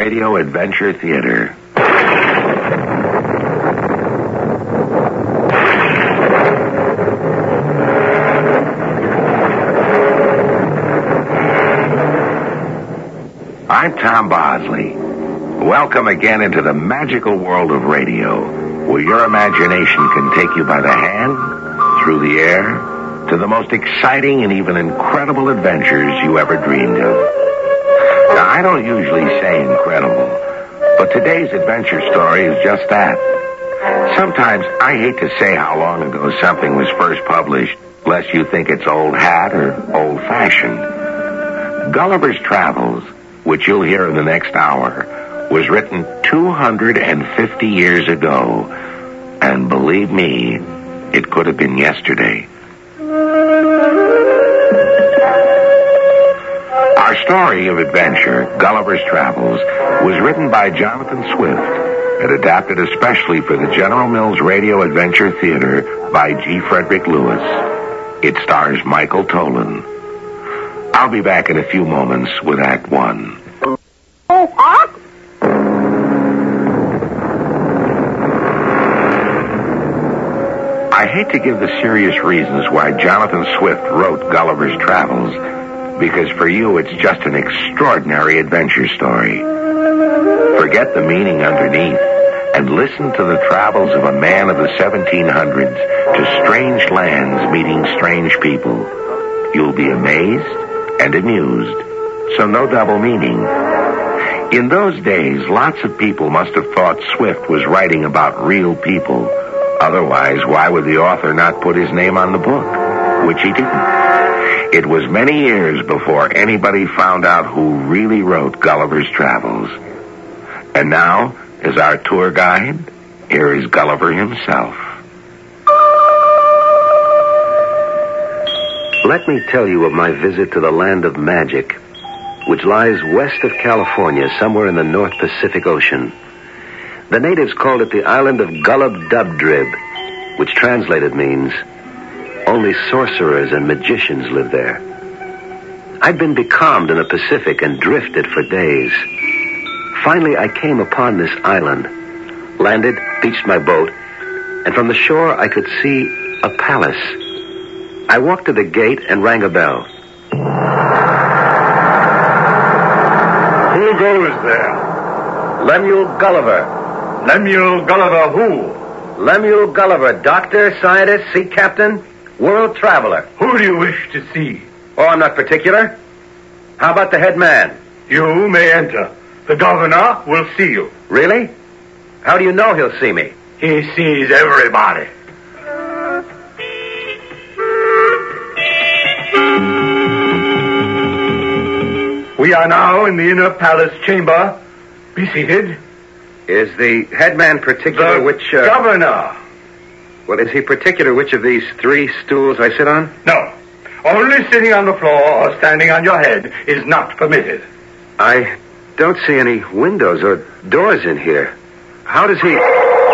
Radio Adventure Theater. I'm Tom Bosley. Welcome again into the magical world of radio, where your imagination can take you by the hand, through the air, to the most exciting and even incredible adventures you ever dreamed of. Now, I don't usually say incredible, but today's adventure story is just that. Sometimes I hate to say how long ago something was first published, lest you think it's old hat or old-fashioned. Gulliver's Travels, which you'll hear in the next hour, was written 250 years ago. And believe me, it could have been yesterday. Our story of adventure, Gulliver's Travels, was written by Jonathan Swift and adapted especially for the General Mills Radio Adventure Theater by G. Frederick Lewis. It stars Michael Tolan. I'll be back in a few moments with Act One. I hate to give the serious reasons why Jonathan Swift wrote Gulliver's Travels, because for you it's just an extraordinary adventure story. Forget the meaning underneath and listen to the travels of a man of the 1700s to strange lands meeting strange people. You'll be amazed and amused, so no double meaning. In those days, lots of people must have thought Swift was writing about real people. Otherwise, why would the author not put his name on the book? Which he didn't. It was many years before anybody found out who really wrote Gulliver's Travels. And now, as our tour guide, here is Gulliver himself. Let me tell you of my visit to the land of magic, which lies west of California, somewhere in the North Pacific Ocean. The natives called it the island of Gullup-Dub-Drib, which translated means only sorcerers and magicians live there. I'd been becalmed in the Pacific and drifted for days. Finally, I came upon this island, landed, beached my boat, and from the shore I could see a palace. I walked to the gate and rang a bell. Who goes there? Lemuel Gulliver. Lemuel Gulliver who? Lemuel Gulliver, doctor, scientist, sea captain, world traveler. Who do you wish to see? Oh, I'm not particular. How about the head man? You may enter. The governor will see you. Really? How do you know he'll see me? He sees everybody. We are now in the inner palace chamber. Be seated. Is the headman particular which... Governor. Well, is he particular which of these three stools I sit on? No. Only sitting on the floor or standing on your head is not permitted. I don't see any windows or doors in here. How does he...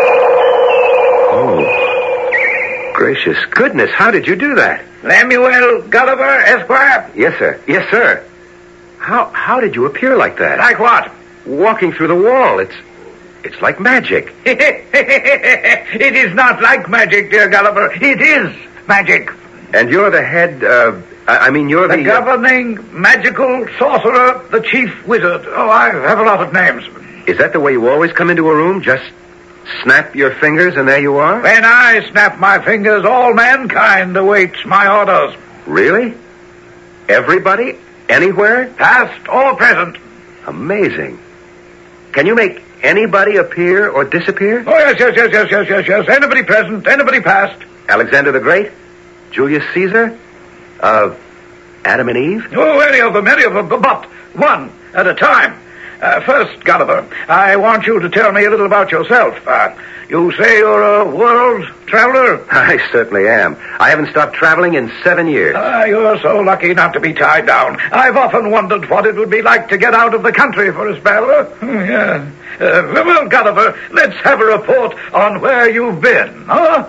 Oh, gracious goodness, how did you do that? Lemuel Gulliver, Esquire? Yes, sir. Yes, sir. How did you appear like that? Like what? Walking through the wall. It's like magic. It is not like magic, dear Gulliver. It is magic. And you're the head, you're the governing magical sorcerer, the chief wizard. Oh, I have a lot of names. Is that the way you always come into a room? Just snap your fingers and there you are? When I snap my fingers, all mankind awaits my orders. Really? Everybody? Anywhere? Past or present. Amazing. Can you make anybody appear or disappear? Oh, yes. Anybody present, anybody past. Alexander the Great? Julius Caesar? Adam and Eve? Oh, any of them, but one at a time. First, Gulliver, I want you to tell me a little about yourself. You say you're a world traveler? I certainly am. I haven't stopped traveling in 7 years. You're so lucky not to be tied down. I've often wondered what it would be like to get out of the country for a spell. Yeah. Well, Gulliver, let's have a report on where you've been, huh?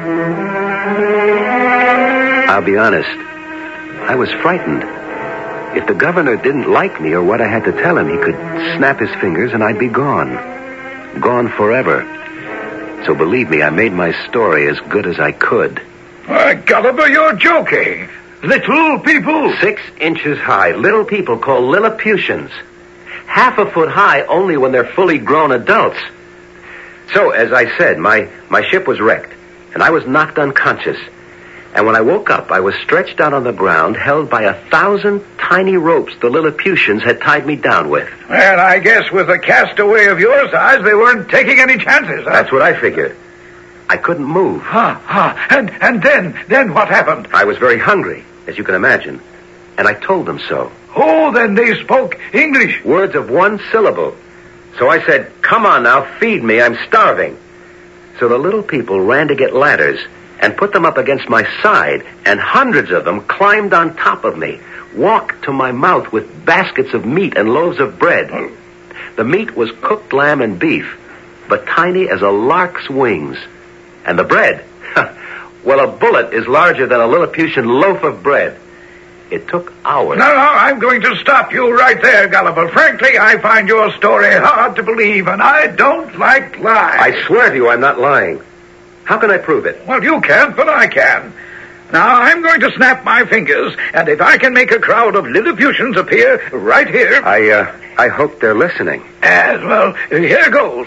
I'll be honest. I was frightened. If the governor didn't like me or what I had to tell him, he could snap his fingers and I'd be gone. Gone forever. So believe me, I made my story as good as I could. Gulliver, you're joking. Little people. 6 inches high. Little people called Lilliputians. Half a foot high only when they're fully grown adults. So, as I said, my ship was wrecked, and I was knocked unconscious. And when I woke up, I was stretched out on the ground, held by 1,000 tiny ropes the Lilliputians had tied me down with. Well, I guess with a castaway of your size, they weren't taking any chances. That's what I figured. I couldn't move. And then what happened? I was very hungry, as you can imagine, and I told them so. Oh, then they spoke English. Words of 1 syllable. So I said, "Come on now, feed me, I'm starving." So the little people ran to get ladders and put them up against my side, and hundreds of them climbed on top of me, walked to my mouth with baskets of meat and loaves of bread. The meat was cooked lamb and beef, but tiny as a lark's wings. And the bread, well, a bullet is larger than a Lilliputian loaf of bread. It took hours. No, I'm going to stop you right there, Gulliver. Frankly, I find your story hard to believe, and I don't like lies. I swear to you I'm not lying. How can I prove it? Well, you can't, but I can. Now, I'm going to snap my fingers, and if I can make a crowd of Lilliputians appear right here... I hope they're listening. Well, here goes.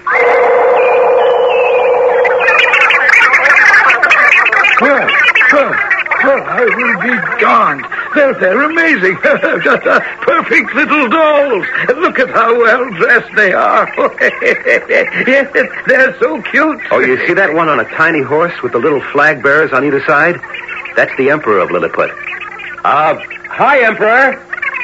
I will be darned. They're amazing. Just perfect little dolls. Look at how well dressed they are. Yes, they're so cute. Oh, you see that one on a tiny horse with the little flag bearers on either side? That's the Emperor of Lilliput. Hi, Emperor.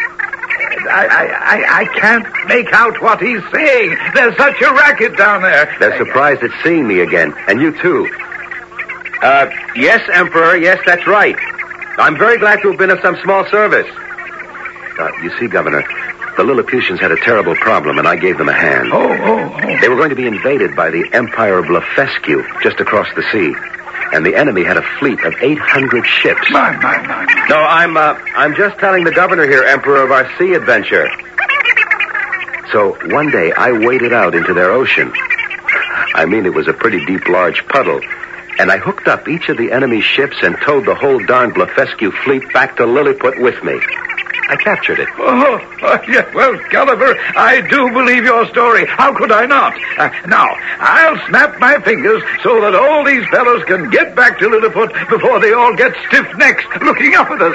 I can't make out what he's saying. There's such a racket down there. They're surprised at seeing me again, and you too. Yes, Emperor, yes, that's right. I'm very glad to have been of some small service. You see, Governor, the Lilliputians had a terrible problem, and I gave them a hand. Oh. They were going to be invaded by the Empire of Blefuscu, just across the sea. And the enemy had a fleet of 800 ships. My. No, I'm just telling the governor here, Emperor, of our sea adventure. So one day I waded out into their ocean. I mean, it was a pretty deep, large puddle. And I hooked up each of the enemy ships and towed the whole darn Blefuscu fleet back to Lilliput with me. I captured it. Yeah, well, Gulliver, I do believe your story. How could I not? Now, I'll snap my fingers so that all these fellows can get back to Lilliput before they all get stiff-necked looking up at us.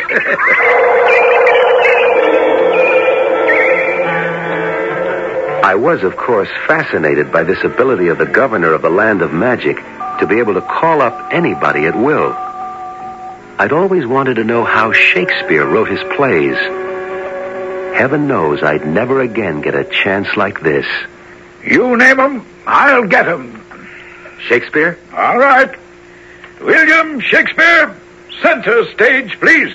I was, of course, fascinated by this ability of the governor of the land of magic to be able to call up anybody at will. I'd always wanted to know how Shakespeare wrote his plays. Heaven knows I'd never again get a chance like this. You name 'em, I'll get 'em. Shakespeare? All right. William Shakespeare, center stage, please.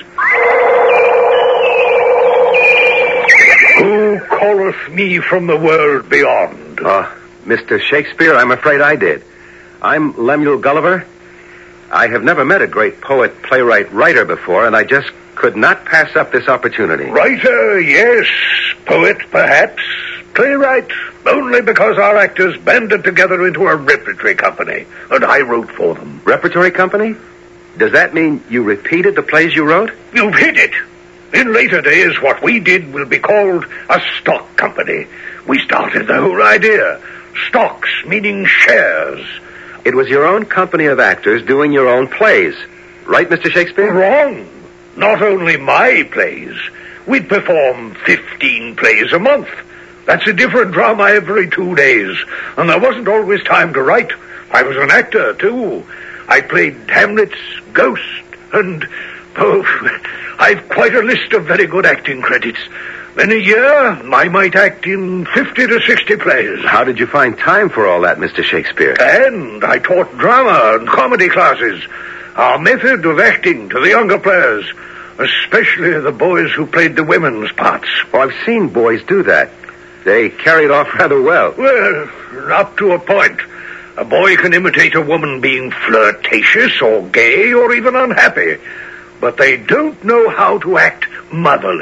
Who calleth me from the world beyond? Mr. Shakespeare, I'm afraid I did. I'm Lemuel Gulliver. I have never met a great poet, playwright, writer before, and I just could not pass up this opportunity. Writer, yes. Poet, perhaps. Playwright, only because our actors banded together into a repertory company, and I wrote for them. Repertory company? Does that mean you repeated the plays you wrote? You've hit it. In later days, what we did will be called a stock company. We started the whole idea. Stocks, meaning shares. It was your own company of actors doing your own plays. Right, Mr. Shakespeare? Wrong. Not only my plays. We'd perform 15 plays a month. That's a different drama every 2 days. And there wasn't always time to write. I was an actor, too. I played Hamlet's ghost, and... I've quite a list of very good acting credits. In a year, I might act in 50 to 60 plays. How did you find time for all that, Mr. Shakespeare? And I taught drama and comedy classes. Our method of acting to the younger players, especially the boys who played the women's parts. Oh, I've seen boys do that. They carried off rather well. Well, up to a point. A boy can imitate a woman being flirtatious or gay or even unhappy. But they don't know how to act motherly.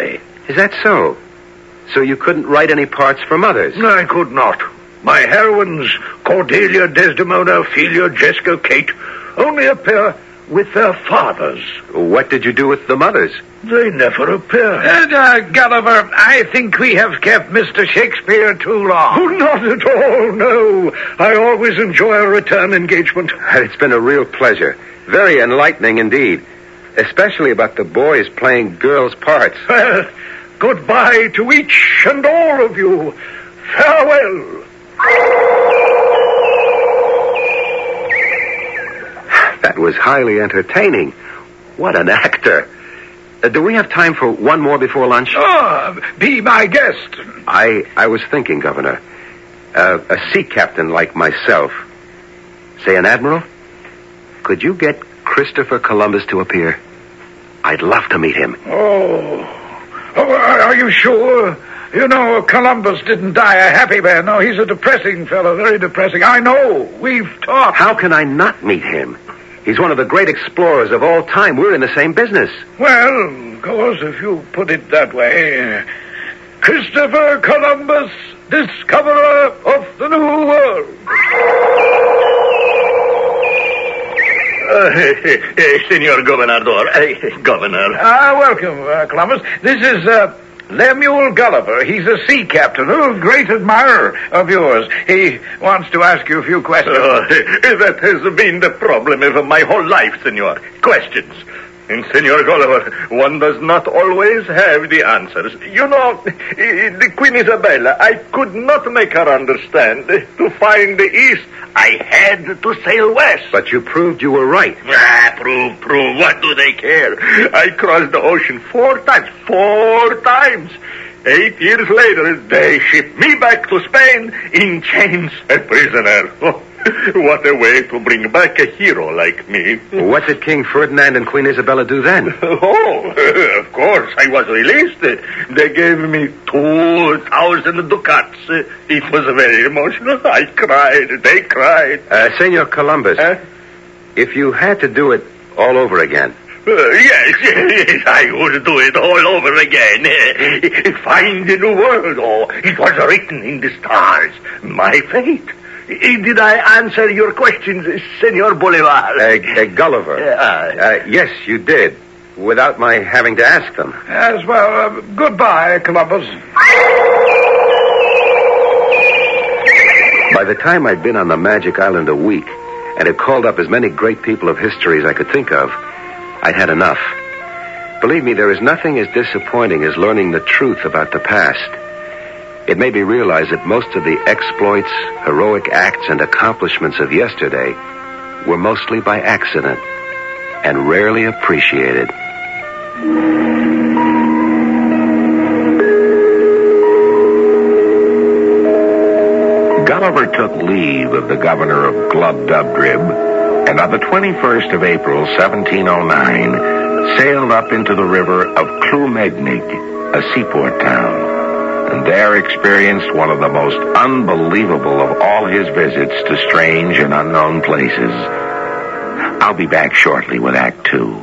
Is that so? So you couldn't write any parts for mothers? I could not. My heroines, Cordelia, Desdemona, Ophelia, Jessica, Kate, only appear with their fathers. What did you do with the mothers? They never appear. Gulliver, I think we have kept Mr. Shakespeare too long. Oh, not at all, no. I always enjoy a return engagement. It's been a real pleasure. Very enlightening indeed. Especially about the boys playing girls' parts. Well, goodbye to each and all of you. Farewell. That was highly entertaining. What an actor. Do we have time for one more before lunch? Be my guest. I was thinking, Governor. A sea captain like myself, say an admiral, could you get Christopher Columbus to appear? I'd love to meet him. Oh, are you sure? You know, Columbus didn't die a happy man. No, he's a depressing fellow, very depressing. I know. We've talked. How can I not meet him? He's one of the great explorers of all time. We're in the same business. Well, of course, if you put it that way. Christopher Columbus, discoverer of the New World. Senor Gobernador. Governor. Welcome, Columbus. This is, Lemuel Gulliver. He's a sea captain, a great admirer of yours. He wants to ask you a few questions. That has been the problem of my whole life, senor. Questions. And, Senor Gulliver, one does not always have the answers. You know, the Queen Isabella, I could not make her understand. To find the East, I had to sail west. But you proved you were right. Prove. What do they care? I crossed the ocean 4 times. 4 times. 8 years later, they shipped me back to Spain in chains, a prisoner. Oh, what a way to bring back a hero like me. What did King Ferdinand and Queen Isabella do then? Oh, of course, I was released. They gave me 2,000 ducats. It was very emotional. I cried. They cried. Senor Columbus, if you had to do it all over again. Yes, I would do it all over again. Find the new world. Oh, it was written in the stars. My fate. Did I answer your questions, Senor Bolivar? Gulliver. Yes, you did. Without my having to ask them. Yes, well, goodbye, Columbus. By the time I'd been on the Magic Island a week and had called up as many great people of history as I could think of, I'd had enough. Believe me, there is nothing as disappointing as learning the truth about the past. It made me realize that most of the exploits, heroic acts, and accomplishments of yesterday were mostly by accident and rarely appreciated. Gulliver took leave of the governor of Glubbdubdrib, and on the 21st of April, 1709, sailed up into the river of Clumegnig, a seaport town, and there experienced one of the most unbelievable of all his visits to strange and unknown places. I'll be back shortly with Act 2.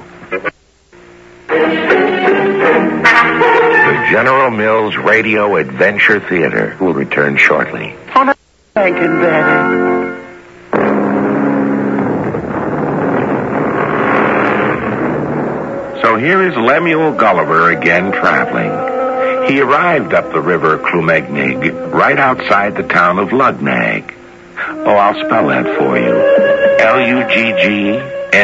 The General Mills Radio Adventure Theater will return shortly. Thank you, Daddy. So here is Lemuel Gulliver again traveling. He arrived up the river Clumegnig right outside the town of Lugnag. Oh, I'll spell that for you. Lugggnagg.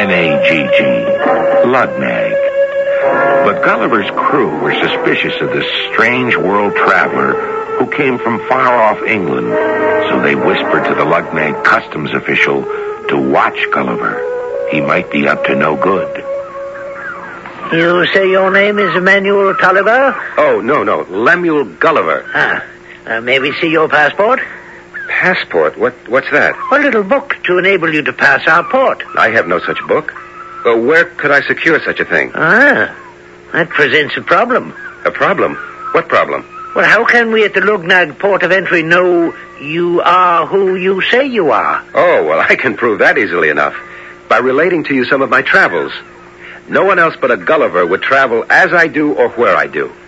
Lugnag. But Gulliver's crew were suspicious of this strange world traveler who came from far-off England, so they whispered to the Lugnag customs official to watch Gulliver. He might be up to no good. You say your name is Emmanuel Tolliver? Oh, no, Lemuel Gulliver. May we see your passport? Passport? What's that? A little book to enable you to pass our port. I have no such book. Where could I secure such a thing? That presents a problem. A problem? What problem? Well, how can we at the Lugnag port of entry know you are who you say you are? Oh, well, I can prove that easily enough. By relating to you some of my travels. No one else but a Gulliver would travel as I do or where I do.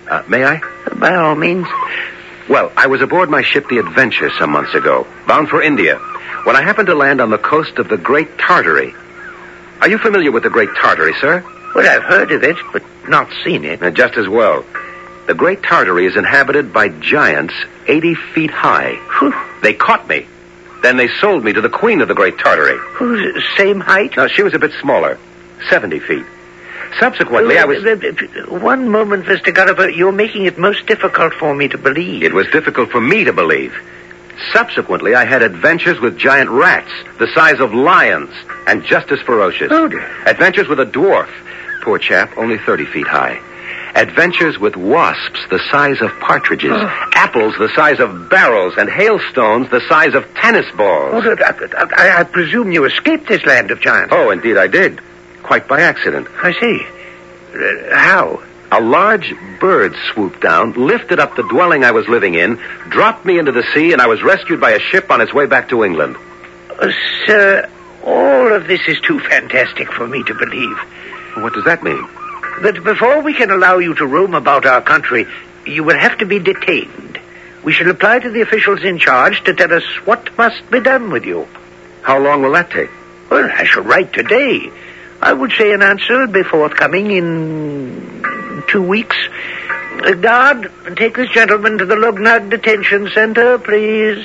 May I? By all means. Well, I was aboard my ship, the Adventure, some months ago, bound for India, when I happened to land on the coast of the Great Tartary. Are you familiar with the Great Tartary, sir? Well, I've heard of it, but not seen it. Just as well. The Great Tartary is inhabited by giants 80 feet high. Whew. They caught me. Then they sold me to the Queen of the Great Tartary. Who's same height? No, she was a bit smaller, 70 feet. Subsequently, I was... One moment, Mr. Gulliver. You're making it most difficult for me to believe. It was difficult for me to believe. Subsequently, I had adventures with giant rats, the size of lions, and just as ferocious. Oh, dear. Adventures with a dwarf, poor chap, only 30 feet high. Adventures with wasps the size of partridges, apples the size of barrels, and hailstones the size of tennis balls. Oh, I presume you escaped this land of giants. Oh, indeed I did. Quite by accident. I see. How? A large bird swooped down, lifted up the dwelling I was living in, dropped me into the sea, and I was rescued by a ship on its way back to England. Sir, all of this is too fantastic for me to believe. What does that mean? But before we can allow you to roam about our country, you will have to be detained. We shall apply to the officials in charge to tell us what must be done with you. How long will that take? Well, I shall write today. I would say an answer will be forthcoming in 2 weeks. Guard, take this gentleman to the Lugnag Detention Center, please.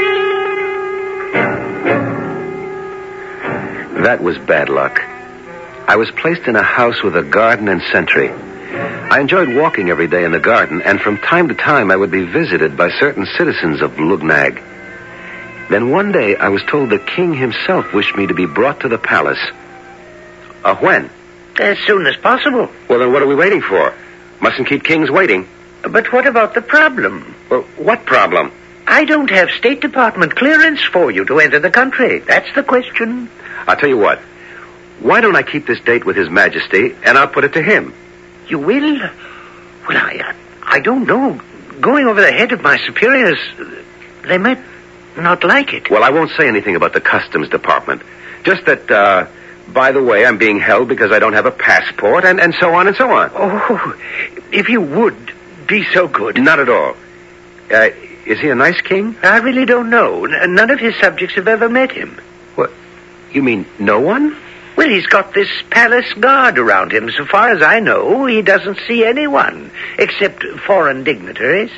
That was bad luck. I was placed in a house with a garden and sentry. I enjoyed walking every day in the garden, and from time to time I would be visited by certain citizens of Lugnag. Then one day I was told the king himself wished me to be brought to the palace. When? As soon as possible. Well, then what are we waiting for? Mustn't keep kings waiting. But what about the problem? Well, what problem? I don't have State Department clearance for you to enter the country. That's the question. I'll tell you what. Why don't I keep this date with His Majesty, and I'll put it to him? You will? Well, I don't know. Going over the head of my superiors, they might not like it. Well, I won't say anything about the Customs Department. Just that, by the way, I'm being held because I don't have a passport, and so on and so on. Oh, if you would be so good. Not at all. Is he a nice king? I really don't know. None of his subjects have ever met him. What? You mean no one? Well, he's got this palace guard around him. So far as I know, he doesn't see anyone, except foreign dignitaries.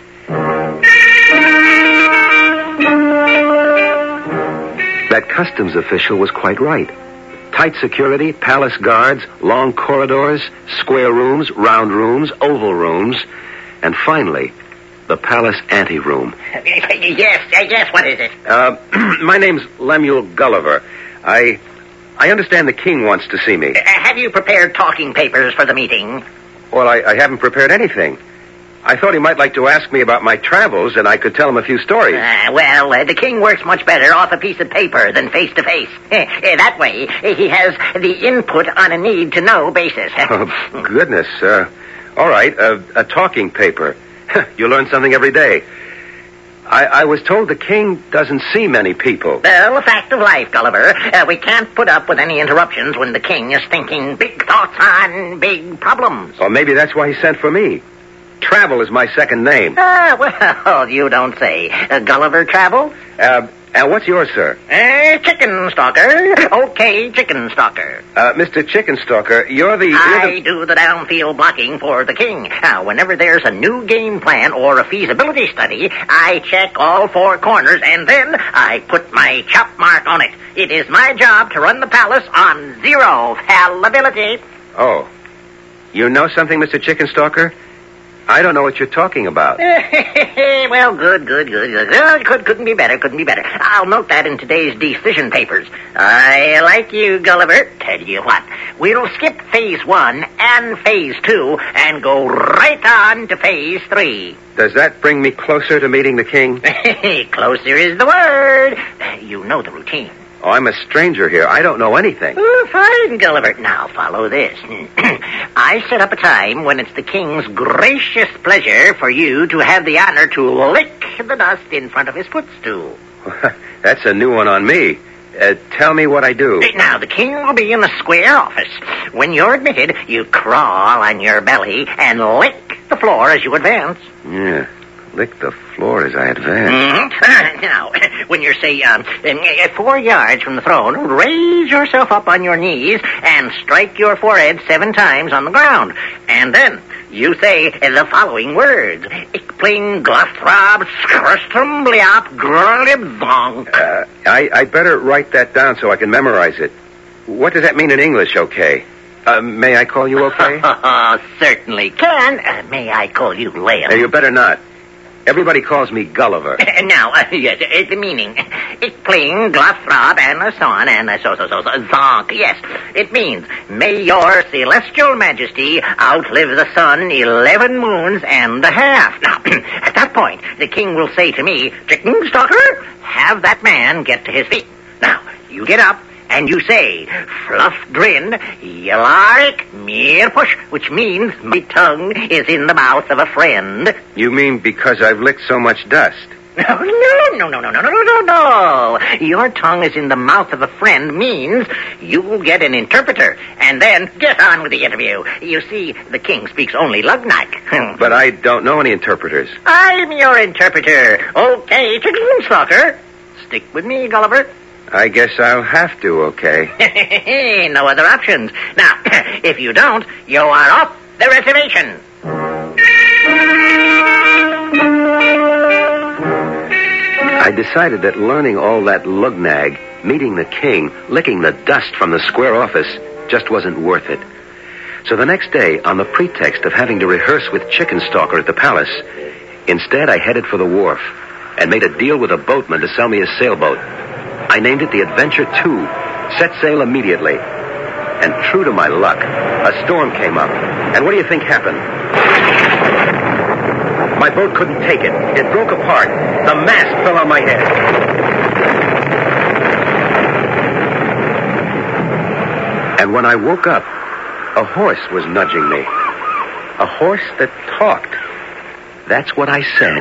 That customs official was quite right. Tight security, palace guards, long corridors, square rooms, round rooms, oval rooms, and finally, the palace anteroom. Yes, what is it? My name's Lemuel Gulliver. I understand the king wants to see me. Have you prepared talking papers for the meeting? Well, I haven't prepared anything. I thought he might like to ask me about my travels, and I could tell him a few stories. The king works much better off a piece of paper than face-to-face. That way, he has the input on a need-to-know basis. Oh, goodness. All right, a talking paper. You learn something every day. I was told the king doesn't see many people. Well, a fact of life, Gulliver. We can't put up with any interruptions when the king is thinking big thoughts on big problems. Or maybe that's why he sent for me. Travel is my second name. Well, you don't say. Gulliver Travel? And what's yours, sir? Chicken Stalker. Okay, Chicken Stalker. Mr. Chicken Stalker, you're the... I do the downfield blocking for the king. Whenever there's a new game plan or a feasibility study, I check all four corners, and then I put my chop mark on it. It is my job to run the palace on zero fallibility. Oh. You know something, Mr. Chicken Stalker? I don't know what you're talking about. Well, good. Couldn't be better. I'll note that in today's decision papers. I like you, Gulliver. Tell you what, we'll skip phase 1 and phase 2 and go right on to phase 3. Does that bring me closer to meeting the king? Closer is the word. You know the routine. Oh, I'm a stranger here. I don't know anything. Oh, fine, Gulliver. Now, follow this. I set up a time when it's the king's gracious pleasure for you to have the honor to lick the dust in front of his footstool. That's a new one on me. Tell me what I do. Now, the king will be in the square office. When you're admitted, you crawl on your belly and lick lick the floor as you advance. Yeah, lick the floor as I advance. Mm-hmm. Now, when you're, say, 4 yards from the throne, raise yourself up on your knees and strike your forehead 7 times on the ground. And then you say the following words. Ik pling glothrab skrustrum bliap grolibong. I better write that down so I can memorize it. What does that mean in English, okay? May I call you okay? Certainly can. May I call you Liam? You better not. Everybody calls me Gulliver. Now, yes, the meaning. Ik pling glothrab and so on and so zonk. Yes, it means, may your celestial majesty outlive the sun 11 moons and a half. Now, at that point, the king will say to me, Chicken Stalker, have that man get to his feet. Now, you get up, and you say, Fluff Drin, Yalarik, Mere Push, which means my tongue is in the mouth of a friend. You mean because I've licked so much dust? No. Your tongue is in the mouth of a friend means you'll get an interpreter, and then get on with the interview. You see, the king speaks only Lugnak. But I don't know any interpreters. I'm your interpreter. Okay, Chicken Stalker. Stick with me, Gulliver. I guess I'll have to, okay? No other options. Now, if you don't, you are off the reservation. I decided that learning all that lugnag, meeting the king, licking the dust from the square office, just wasn't worth it. So the next day, on the pretext of having to rehearse with Chicken Stalker at the palace, instead I headed for the wharf and made a deal with a boatman to sell me a sailboat. I named it the Adventure 2, set sail immediately. And true to my luck, a storm came up. And what do you think happened? My boat couldn't take it. It broke apart. The mast fell on my head. And when I woke up, a horse was nudging me. A horse that talked. That's what I said.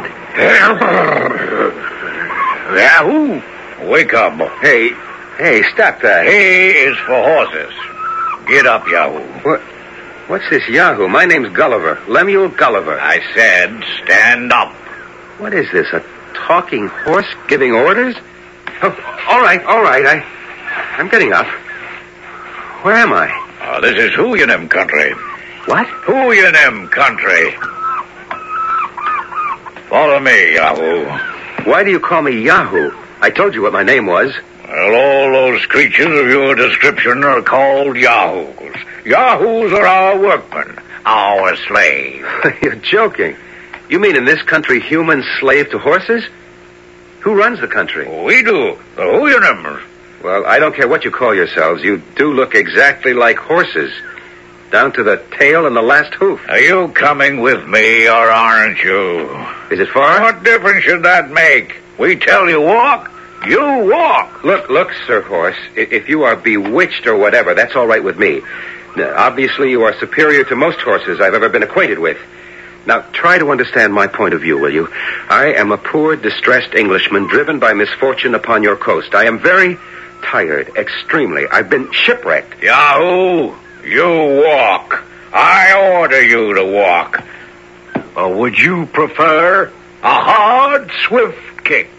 Yahoo! Wake up. Hey, stop that. A is for horses. Get up, Yahoo. What's this Yahoo? My name's Gulliver. Lemuel Gulliver. I said stand up. What is this, a talking horse giving orders? Oh, all right. I'm getting up. Where am I? This is Hooyanem country. What? Hooyanem country. Follow me, Yahoo. Why do you call me Yahoo? I told you what my name was. Well, all those creatures of your description are called Yahoos. Yahoos are our workmen, our slaves. You're joking. You mean in this country humans slave to horses? Who runs the country? We do. The Hooyanams. Well, I don't care what you call yourselves. You do look exactly like horses. Down to the tail and the last hoof. Are you coming with me, or aren't you? Is it far? What difference should that make? We tell you walk, you walk. Look, Sir Horse, if you are bewitched or whatever, that's all right with me. Now, obviously, you are superior to most horses I've ever been acquainted with. Now, try to understand my point of view, will you? I am a poor, distressed Englishman driven by misfortune upon your coast. I am very tired, extremely. I've been shipwrecked. Yahoo! You walk. I order you to walk. Or would you prefer a hard, swift kick?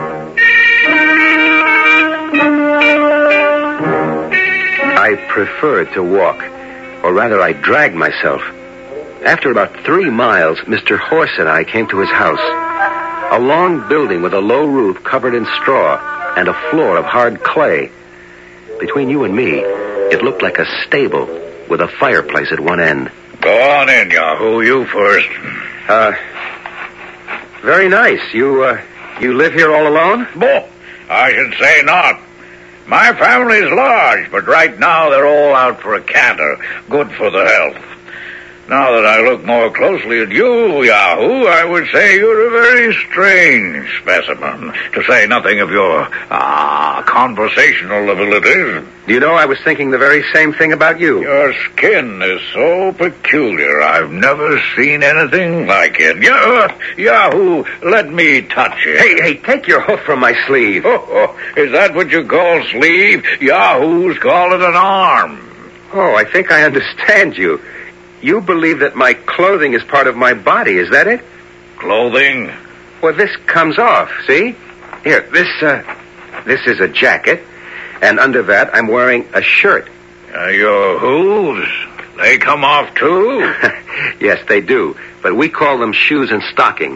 I preferred to walk, or rather I dragged myself. After about 3 miles, Mr. Horse and I came to his house. A long building with a low roof covered in straw and a floor of hard clay. Between you and me, it looked like a stable with a fireplace at one end. Go on in, Yahoo. You first. Very nice. You live here all alone? Boh, I should say not. My family's large, but right now they're all out for a canter. Good for the health. Now that I look more closely at you, Yahoo, I would say you're a very strange specimen, to say nothing of your, conversational abilities. You know, I was thinking the very same thing about you. Your skin is so peculiar. I've never seen anything like it. Yahoo, let me touch it. Hey, take your hoof from my sleeve. Oh, is that what you call sleeve? Yahoos call it an arm. Oh, I think I understand you. you believe that my clothing is part of my body, is that it? Clothing? Well, this comes off, see? Here, this is a jacket, and under that I'm wearing a shirt. Your hooves? They come off too? Yes, they do, but we call them shoes and stockings.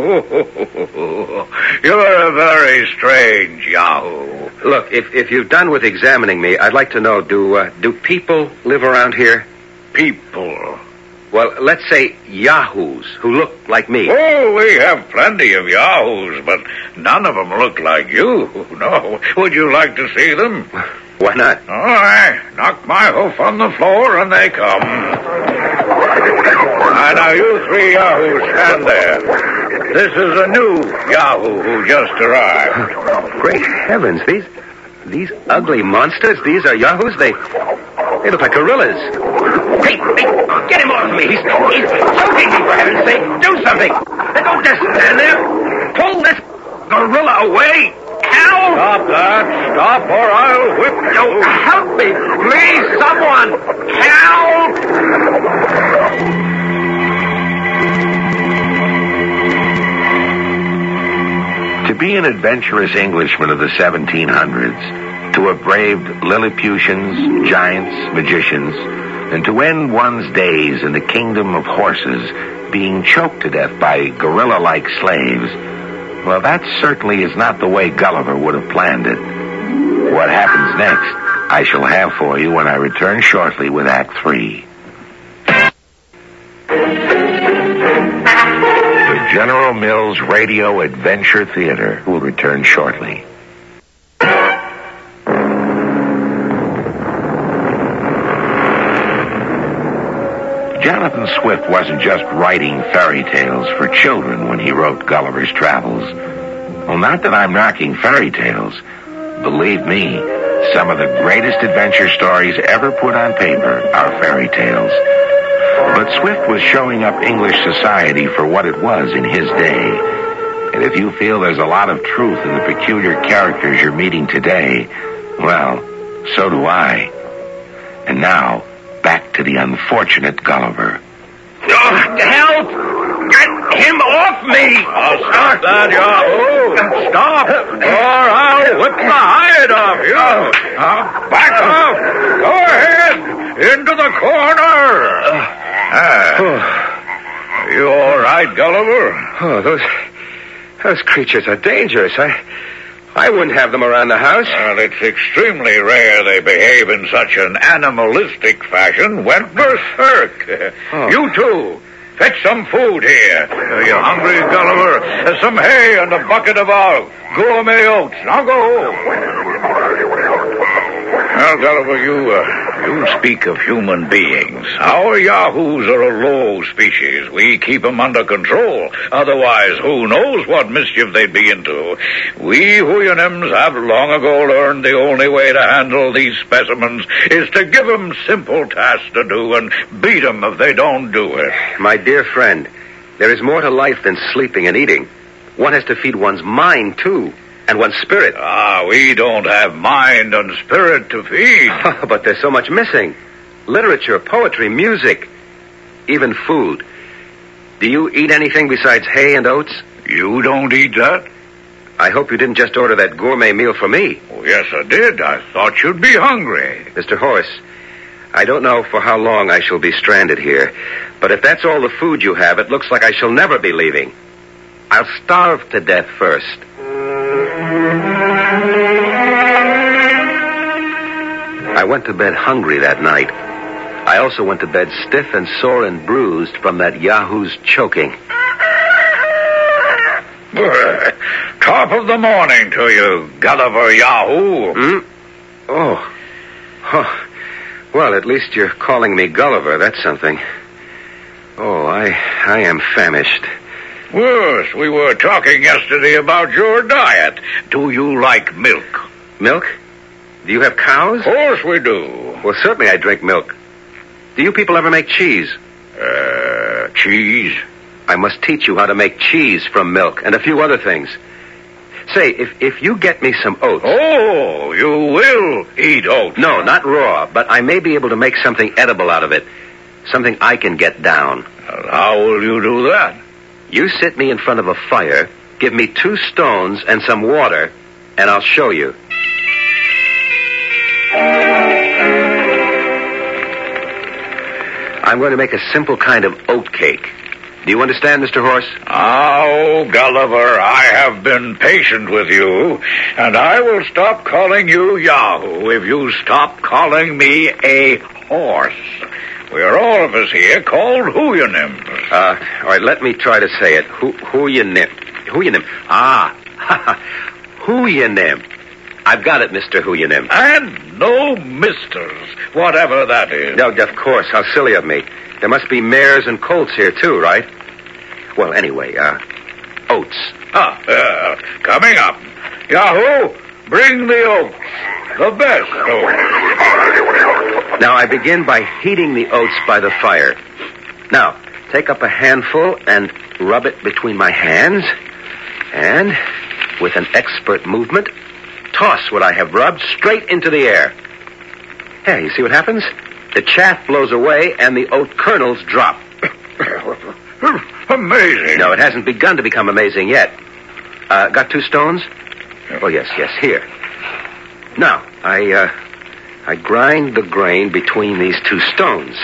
You're a very strange Yahoo. Look, if you're done with examining me, I'd like to know, do people live around here? People? Well, let's say Yahoos, who look like me. Oh, we have plenty of Yahoos, but none of them look like you. No. Would you like to see them? Why not? All right. Knock my hoof on the floor and they come. Now you three Yahoos stand there. This is a new Yahoo who just arrived. Great heavens, these ugly monsters, these are Yahoos? They look like gorillas. Hey, get him off me. He's choking me, for heaven's sake. Do something. Don't just stand there. Pull this gorilla away. Help! Stop that. Stop or I'll whip you. Oh, help me, please, someone. Help! To be an adventurous Englishman of the 1700s, to have braved Lilliputians, giants, magicians, and to end one's days in the kingdom of horses, being choked to death by gorilla-like slaves, well, that certainly is not the way Gulliver would have planned it. What happens next, I shall have for you when I return shortly with Act 3. The General Mills Radio Adventure Theater will return shortly. Jonathan Swift wasn't just writing fairy tales for children when he wrote Gulliver's Travels. Well, not that I'm knocking fairy tales. Believe me, some of the greatest adventure stories ever put on paper are fairy tales. But Swift was showing up English society for what it was in his day. And if you feel there's a lot of truth in the peculiar characters you're meeting today, well, so do I. And now, back to the unfortunate Gulliver. Help! Get him off me! Stop that, Yahoo! Stop, or I'll whip the hide off you! Back off! Go ahead! Into the corner! You all right, Gulliver? Oh, those creatures are dangerous. I wouldn't have them around the house. Well, it's extremely rare they behave in such an animalistic fashion. Went berserk. You too. Fetch some food here. Are you hungry, Gulliver? There's some hay and a bucket of our gourmet oats. Now go. Well, Gulliver, you speak of human beings. Our Yahoos are a low species. We keep them under control. Otherwise, who knows what mischief they'd be into. We Huyanims have long ago learned the only way to handle these specimens is to give them simple tasks to do and beat them if they don't do it. My dear friend, there is more to life than sleeping and eating. One has to feed one's mind, too, and one's spirit. We don't have mind and spirit to feed. But there's so much missing. Literature, poetry, music, even food. Do you eat anything besides hay and oats? You don't eat that? I hope you didn't just order that gourmet meal for me. Oh, yes, I did. I thought you'd be hungry. Mr. Horse, I don't know for how long I shall be stranded here, but if that's all the food you have, it looks like I shall never be leaving. I'll starve to death first. I went to bed hungry that night. I also went to bed stiff and sore and bruised from that Yahoo's choking. Top of the morning to you, Gulliver Yahoo. Oh. Well, at least you're calling me Gulliver. That's something. Oh, I am famished. Yes, we were talking yesterday about your diet. Do you like milk? Milk? Do you have cows? Of course we do. Well, certainly I drink milk. Do you people ever make cheese? Cheese? I must teach you how to make cheese from milk and a few other things. Say, if you get me some oats... Oh, you will eat oats. No, not raw, but I may be able to make something edible out of it. Something I can get down. Well, how will you do that? You sit me in front of a fire, give me 2 stones and some water, and I'll show you. I'm going to make a simple kind of oat cake. Do you understand, Mr. Horse? Oh, Gulliver, I have been patient with you, and I will stop calling you Yahoo if you stop calling me a horse. We are all of us here called Hooyanim. All right, let me try to say it. Hooyanim. Hooyanim. Ah, Hooyanim. I've got it, Mr. Hooyanim. And no misters, whatever that is. No, of course. How silly of me. There must be mares and colts here, too, right? Well, anyway, oats. Coming up. Yahoo, bring the oats. The best oats. Now, I begin by heating the oats by the fire. Now, take up a handful and rub it between my hands. And, with an expert movement, toss what I have rubbed straight into the air. Hey, you see what happens? The chaff blows away and the oat kernels drop. Amazing. No, it hasn't begun to become amazing yet. Got 2 stones? Oh, yes, here. Now, I grind the grain between these 2 stones.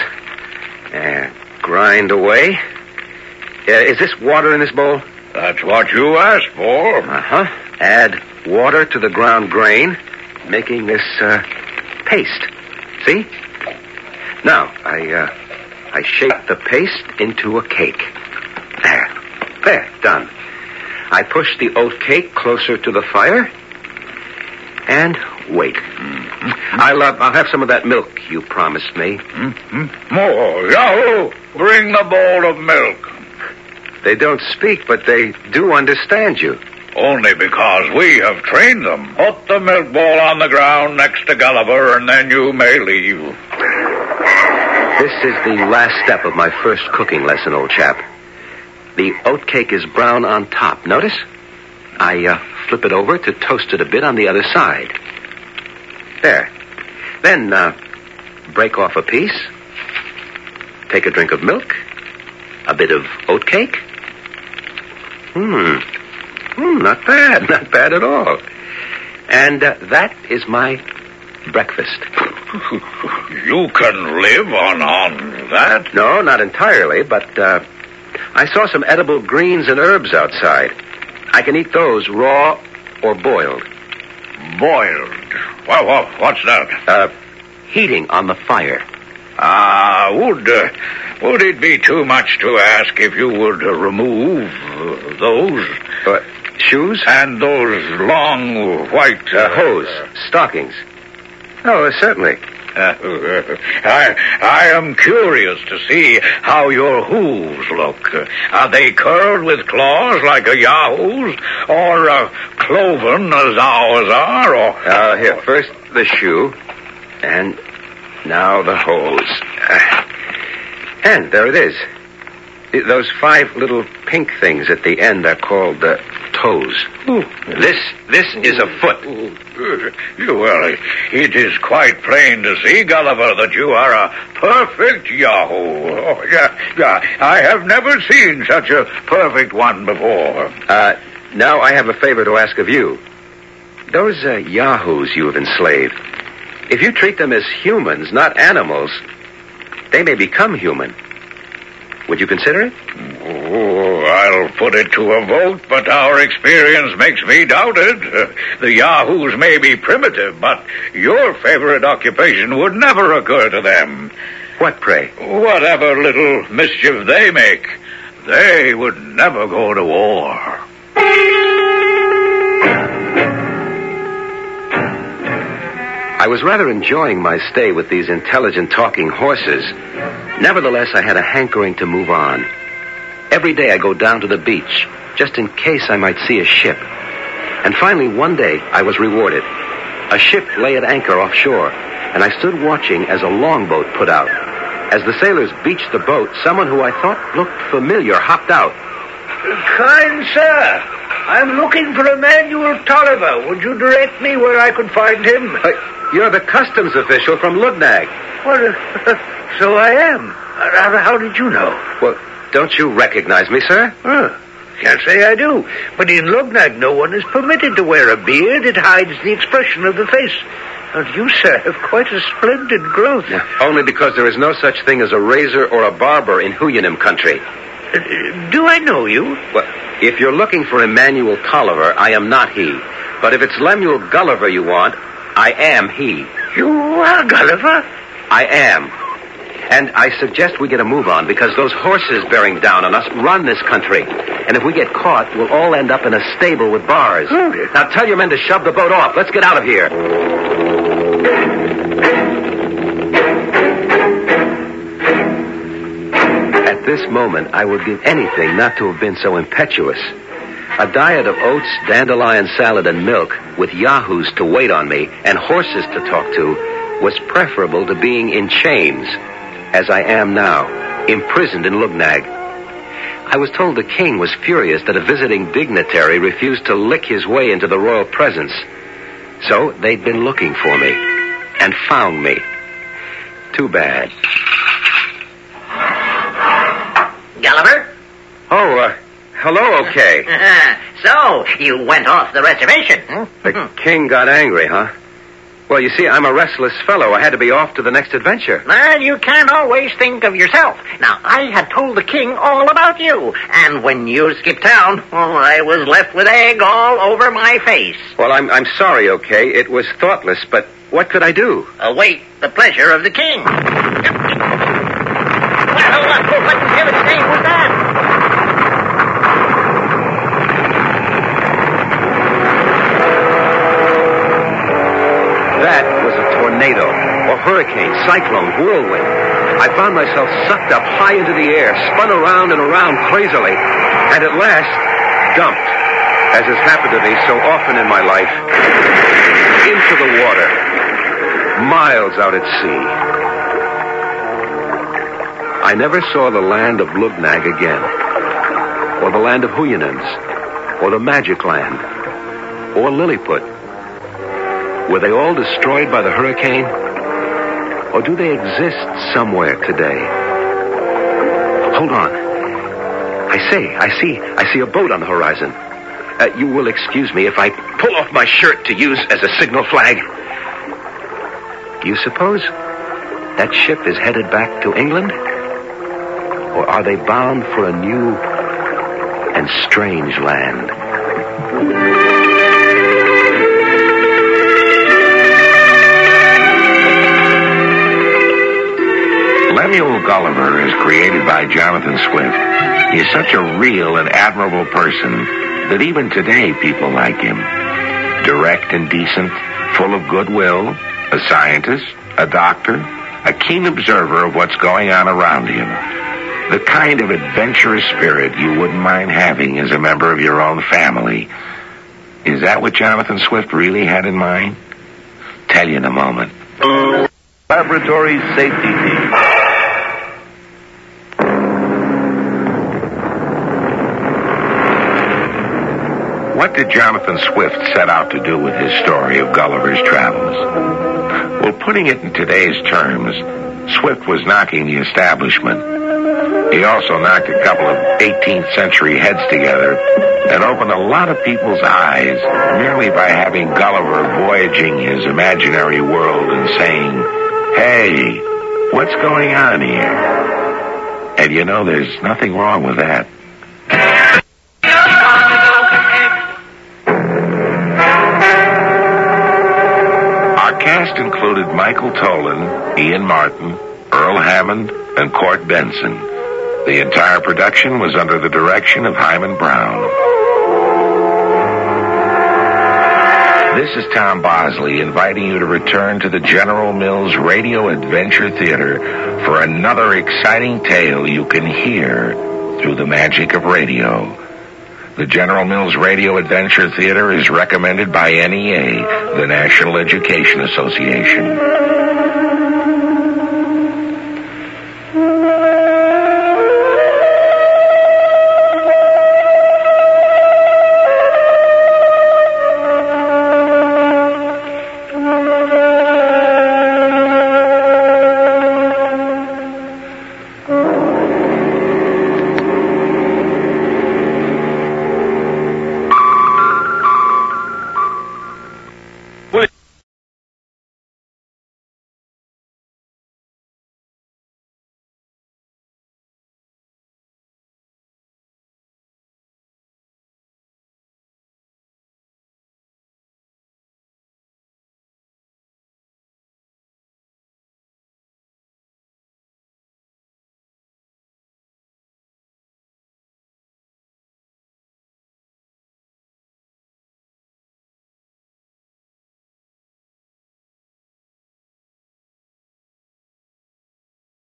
Grind away. Is this water in this bowl? That's what you asked for. Uh-huh. Add water to the ground grain, making this paste. See? Now, I shape the paste into a cake. There, done. I push the oat cake closer to the fire and wait. Mm-hmm. I'll have some of that milk you promised me. Mm-hmm. More. Yahoo! Bring the bowl of milk. They don't speak, but they do understand you. Only because we have trained them. Put the milk bowl on the ground next to Gulliver, and then you may leave. This is the last step of my first cooking lesson, old chap. The oat cake is brown on top. Notice? I flip it over to toast it a bit on the other side. There. Then, break off a piece. Take a drink of milk. A bit of oat cake. Not bad. Not bad at all. And that is my breakfast. You can live on that? No, not entirely, but I saw some edible greens and herbs outside. I can eat those raw or boiled. Boiled? Well, what's that? Heating on the fire. Would it be too much to ask if you would remove those? Shoes? And those long white... hose. Stockings. Oh, certainly. I am curious to see how your hooves look. Are they curled with claws like a Yahoo's, or cloven as ours are? Or here, first the shoe, and now the hose. And there it is. Those 5 little pink things at the end are called toes. This is a foot. Well, it is quite plain to see, Gulliver, that you are a perfect Yahoo. Oh, yeah. I have never seen such a perfect one before. Now I have a favor to ask of you. Those Yahoos you have enslaved, if you treat them as humans, not animals, they may become human. Would you consider it? Oh, I'll put it to a vote, but our experience makes me doubt it. The Yahoos may be primitive, but your favorite occupation would never occur to them. What, pray? Whatever little mischief they make, they would never go to war. I was rather enjoying my stay with these intelligent talking horses. Nevertheless, I had a hankering to move on. Every day I go down to the beach, just in case I might see a ship. And finally, one day, I was rewarded. A ship lay at anchor offshore, and I stood watching as a longboat put out. As the sailors beached the boat, someone who I thought looked familiar hopped out. Kind sir, I'm looking for Emmanuel Tolliver. Would you direct me where I could find him? You're the customs official from Lugnag. Well, so I am. How did you know? Well, don't you recognize me, sir? Can't say I do. But in Lugnag, no one is permitted to wear a beard. It hides the expression of the face. And you, sir, have quite a splendid growth. Yeah, only because there is no such thing as a razor or a barber in Huyanim country. Do I know you? Well, if you're looking for Emmanuel Tolliver, I am not he. But if it's Lemuel Gulliver you want, I am he. You are Gulliver? I am. And I suggest we get a move on, because those horses bearing down on us run this country. And if we get caught, we'll all end up in a stable with bars. Now tell your men to shove the boat off. Let's get out of here. At this moment, I would give anything not to have been so impetuous. A diet of oats, dandelion salad, and milk, with yahoos to wait on me and horses to talk to, was preferable to being in chains, as I am now, imprisoned in Lugnag. I was told the king was furious that a visiting dignitary refused to lick his way into the royal presence. So they'd been looking for me, and found me. Too bad. Gulliver? Oh, hello, okay. So, you went off the reservation, huh? The king got angry, huh? Well, you see, I'm a restless fellow. I had to be off to the next adventure. Well, you can't always think of yourself. Now, I had told the king all about you, and when you skipped town, I was left with egg all over my face. Well, I'm sorry, okay? It was thoughtless, but what could I do? Await the pleasure of the king. Well, what in heaven's name was that? That was a tornado, or hurricane, cyclone, whirlwind. I found myself sucked up high into the air, spun around and around crazily, and at last, dumped, as has happened to me so often in my life, into the water, miles out at sea. I never saw the land of Lugnag again, or the land of Huyanims, or the Magic Land, or Lilliput. Were they all destroyed by the hurricane? Or do they exist somewhere today? Hold on. I see a boat on the horizon. You will excuse me if I pull off my shirt to use as a signal flag. You suppose that ship is headed back to England? Or are they bound for a new and strange land? Lemuel Gulliver, as created by Jonathan Swift, is such a real and admirable person that even today people like him. Direct and decent, full of goodwill, a scientist, a doctor, a keen observer of what's going on around him. The kind of adventurous spirit you wouldn't mind having as a member of your own family. Is that what Jonathan Swift really had in mind? Tell you in a moment. Laboratory Safety Team. What did Jonathan Swift set out to do with his story of Gulliver's Travels? Well, putting it in today's terms, Swift was knocking the establishment. He also knocked a couple of 18th century heads together and opened a lot of people's eyes merely by having Gulliver voyaging his imaginary world and saying, "Hey, what's going on here?" And you know, there's nothing wrong with that. Our cast included Michael Tolan, Ian Martin, Earl Hammond, and Court Benson. The entire production was under the direction of Hyman Brown. This is Tom Bosley inviting you to return to the General Mills Radio Adventure Theater for another exciting tale you can hear through the magic of radio. The General Mills Radio Adventure Theater is recommended by NEA, the National Education Association.